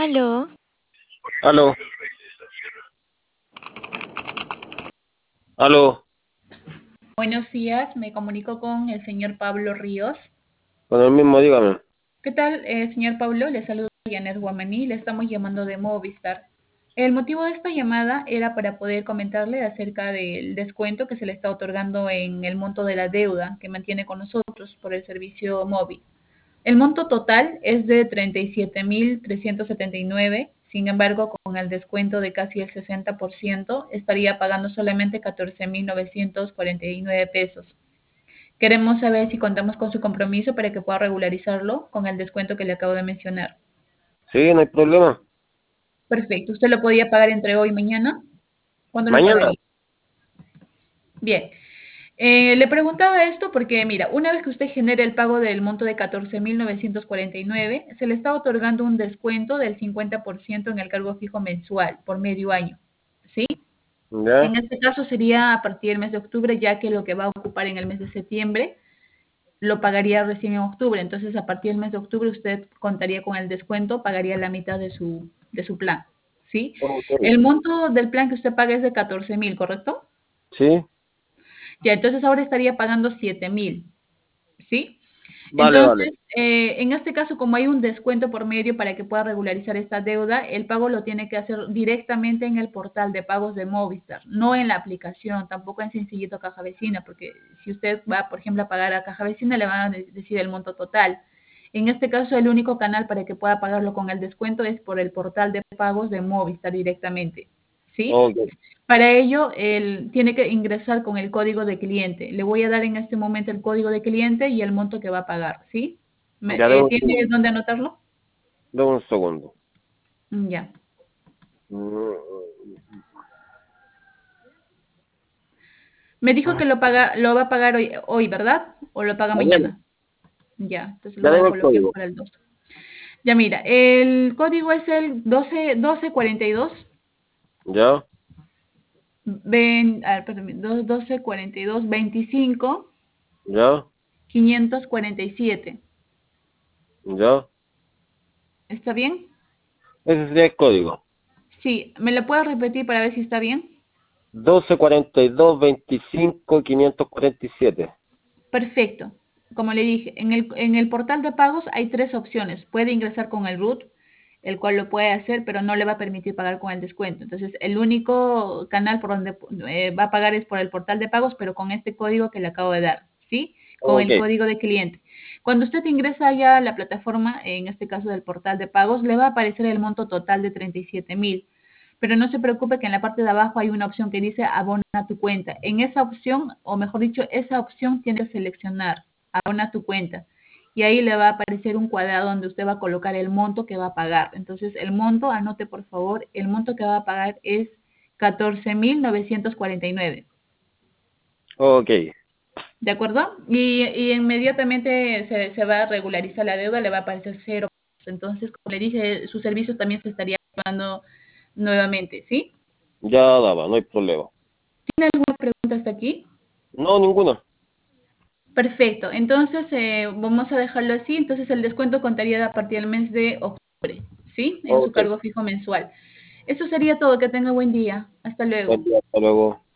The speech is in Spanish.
Aló, Aló, aló, Buenos días, me comunico con el señor Pablo Ríos. con el mismo, dígame. ¿Qué tal, señor Pablo? Le saludo Janet Guamaní, le estamos llamando de Movistar. El motivo de esta llamada era para poder comentarle acerca del descuento que se le está otorgando en el monto de la deuda que mantiene con nosotros por el servicio móvil. El monto total es de 37.379. Sin embargo, con el descuento de casi el 60%, estaría pagando solamente 14.949 pesos. Queremos saber si contamos con su compromiso para que pueda regularizarlo con el descuento que le acabo de mencionar. Sí, no hay problema. Perfecto. ¿Usted lo podría pagar entre hoy y mañana? ¿Cuándo lo Mañana. pagaría? Bien. Le preguntaba esto porque, mira, una vez que usted genere el pago del monto de 14.949, se le está otorgando un descuento del 50% en el cargo fijo mensual por medio año. ¿Sí? Ya, En este caso sería a partir del mes de octubre, ya que lo que va a ocupar en el mes de septiembre lo pagaría recién en octubre. Entonces, a partir del mes de octubre, usted contaría con el descuento, pagaría la mitad de su plan. ¿Sí? ok. El monto del plan que usted paga es de 14.000, ¿correcto? Sí, Ya, entonces ahora estaría pagando 7.000. ¿Sí? vale, vale. Entonces, en este caso, como hay un descuento por medio para que pueda regularizar esta deuda, el pago lo tiene que hacer directamente en el portal de pagos de Movistar, no en la aplicación, tampoco en Sencillito Caja Vecina, porque si usted va, por ejemplo, a pagar a Caja Vecina, le van a decir el monto total. En este caso, el único canal para que pueda pagarlo con el descuento es por el portal de pagos de Movistar directamente. ¿Sí? Ok, Para ello, él tiene que ingresar con el código de cliente. Le voy a dar en este momento el código de cliente y el monto que va a pagar, ¿sí? ya debo un ¿Tiene segundo. dónde anotarlo? Debo un segundo. Ya. Mm, Me dijo que lo va a pagar hoy, ¿verdad? ¿O lo paga Mañana, mañana? Ya, entonces ya lo debo el bloqueo código. para el 2. Ya mira, el código es el 1242. Ya, A ver, perdón, 1242 25 ya, 547. ya. ¿Está bien? Ese sería el código. Sí, ¿me lo puedes repetir para ver si está bien? 1242 25 547. Perfecto. Como le dije, en el portal de pagos hay tres opciones. Puede ingresar con el RUT, el cual lo puede hacer, pero no le va a permitir pagar con el descuento. Entonces, el único canal por donde va a pagar es por el portal de pagos, pero con este código que le acabo de dar, ¿sí? Con Ok, el código de cliente. Cuando usted ingresa ya a la plataforma, en este caso del portal de pagos, le va a aparecer el monto total de 37.000. Pero no se preocupe que en la parte de abajo hay una opción que dice abona tu cuenta. En esa opción, o mejor dicho, esa opción tiene que seleccionar abona tu cuenta. Y ahí le va a aparecer un cuadrado donde usted va a colocar el monto que va a pagar. Entonces, el monto, anote por favor, el monto que va a pagar es 14.949. ok. ¿De acuerdo? Y inmediatamente se va a regularizar la deuda, le va a aparecer cero. Entonces, como le dije, su servicio también se estaría activando nuevamente, ¿sí? Ya daba, no hay problema. ¿Tiene alguna pregunta hasta aquí? No, ninguna. Perfecto. Entonces, vamos a dejarlo así. Entonces, el descuento contaría a partir del mes de octubre, ¿sí? En su Ok, cargo fijo mensual. Eso sería todo. Que tenga buen día. Hasta buen luego. día, hasta luego.